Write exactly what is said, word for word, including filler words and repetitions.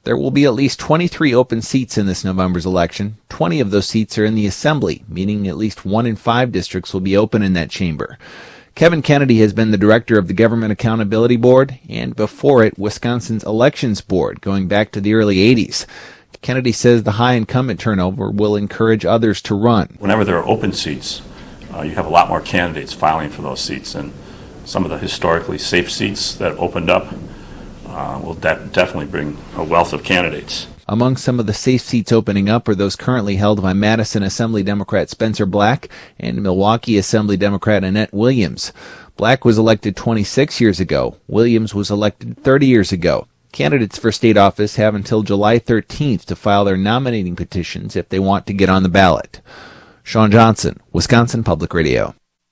There will be at least twenty-three open seats in this November's election. twenty of those seats are in the Assembly, meaning at least one in five districts will be open in that chamber. Kevin Kennedy has been the director of the Government Accountability Board, and before it, Wisconsin's Elections Board, going back to the early eighties. Kennedy says the high incumbent turnover will encourage others to run. Whenever there are open seats, uh, you have a lot more candidates filing for those seats, and some of the historically safe seats that have opened up Uh, will de- definitely bring a wealth of candidates. Among some of the safe seats opening up are those currently held by Madison Assembly Democrat Spencer Black and Milwaukee Assembly Democrat Annette Williams. Black was elected twenty-six years ago. Williams was elected thirty years ago. Candidates for state office have until July thirteenth to file their nominating petitions if they want to get on the ballot. Sean Johnson, Wisconsin Public Radio.